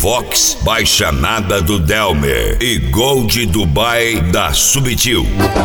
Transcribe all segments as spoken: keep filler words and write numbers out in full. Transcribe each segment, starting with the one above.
Fox, Baixanada do Delmer e Gold Dubai da Subtil.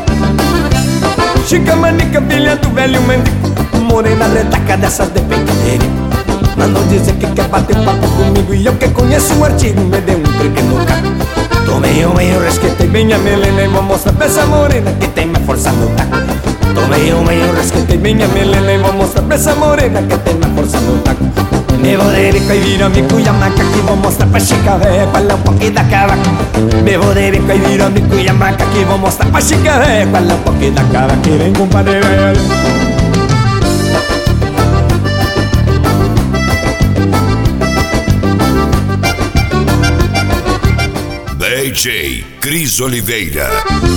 Chica manica, filha do velho mendigo, morena retaca dessas de pencadeira. Mandou dizer que quer bater papo comigo e eu que conheço um artigo me deu um trique no carro. Tomei um meio, resquetei bem a melena e vou mostrar pra essa morena que tem me força no taco. Tomei um meio, resquetei bem a melena e vou mostrar pra essa morena que tem me força no taco. Me vou de bico e viro mico e a maca que vou mostrar pra chica véia qual é um pouquinho da cava. Me vou de bico e viro mico e a maca que vou mostrar pra chica véia qual é um pouquinho da cava. Que vem compadre velho. D J Cris Oliveira.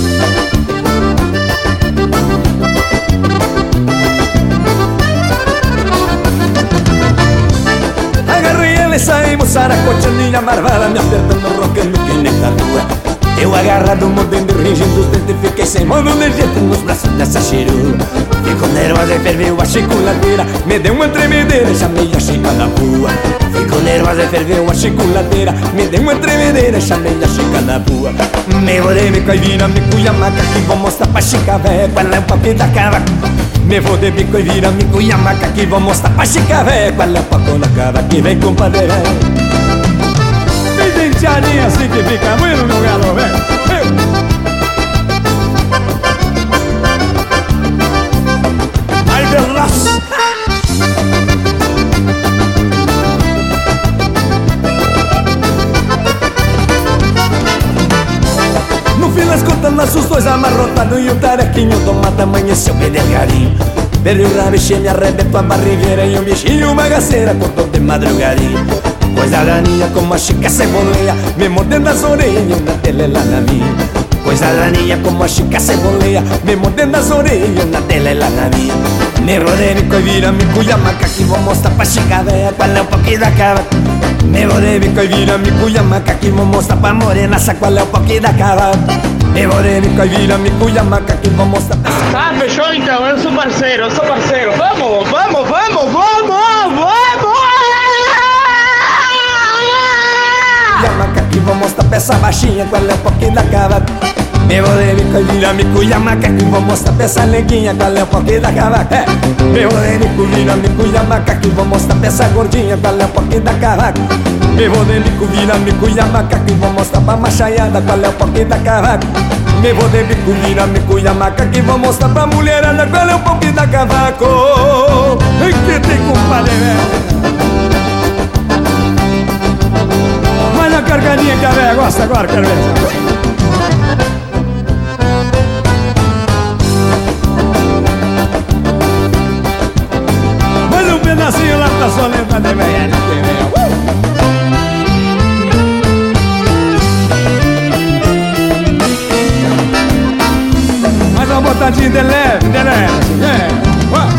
Agarrei ela e saímos saracoteando marvada, me apertando, roncando que nem tatua. Eu agarrado, mordendo, ringindo os dentes, fiquei sem mano de jeito nos braços dessa chirua. Ficou nervosa e ferveu a chiculadeira, me deu uma tremedeira, chamei a chica da rua. Ficou nervosa e ferveu a chiculadeira, me deu uma tremedeira, chamei a chica da rua. Me vou de bico e vira mico e a maca que vou mostrar pra chica véia qual é o papo da cava. Me vou de bico e vira mico e a maca que vou mostrar pra chica véia qual é o papo da cava. Que vem compadre velho. Tem denteadinha assim que fica muito no galo velho. Ai Deus. No fim das contas nossos dois amarrotados e o tarequinho do mata amanheceu bem devagarinho. Perdi o rabiche, me arrebentou a barrigueira e um bichinho bagaceira cortou de madrugadinha. Coisa daninha como a chica ceboleia, me mordendo as orelhas e uma dela lá na minha. Coisa daninha como a chica ceboleia, me mordendo as orelhas e uma dela lá na minha. Me rodei, me coi, vira, me cuia, maca que vou mostrar pra chica véia qual é o pouquinho da cava. Me rodei, me coi, vira, me cuia, maca que vou mostrar pra morena essa qual é o pouquinho da cava. Me rodei, me coi, vira, me cuia, maca que vou mostrar pra chica. Tá, fechou então, eu sou parceiro, eu sou parceiro. Vamos, vamos, vamos, vamos, vamos! E a maca que vou mostrar pra essa baixinha qual é o pouquinho da cava. Me vou de bico e vira mico e a maca que vou mostrar pra essa neguinha qual é o pouquinho da cava. É. Me vou de bico, vira mico e a maca que vou mostrar pra essa gordinha qual é o pouquinho da cava. Me vou de bico, vira mico e a maca que vou mostrar pra machaiada qual é o pouquinho da cava. Me vou de bico, vira mico e a maca que vou mostrar pra mulherada qual é o pouquinho da cavaco. E que tem compadre velho. Olha a cargadinha que a velha gosta agora, quero ver. Mais um pedacinho lá pra sua lenta de velha. Mais uma botadinha de leve, de leve. É.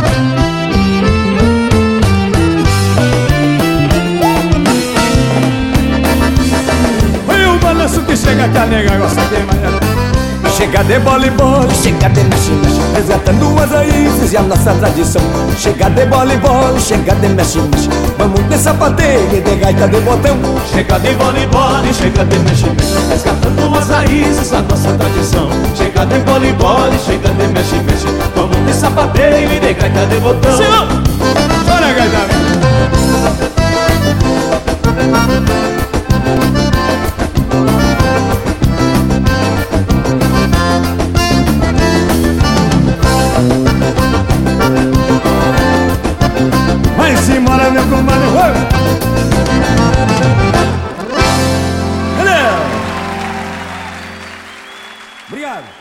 Que chega que a nega gosta de manhã. Chega de bola e bola, chega de mexe, mexe, resgatando as raízes e a nossa tradição. Chega de bola e bola, chega de mexe, mexe, vamos de sapateio e de gaita de botão. Chega de bola e bola, chega de mexe, mexe, resgatando as raízes a nossa tradição. Chega de bola e bola, chega de mexe, mexe, vamos de sapateio e de gaita de botão. Senhor, olha a gaita. Vai se embora, meu compadre. Obrigado.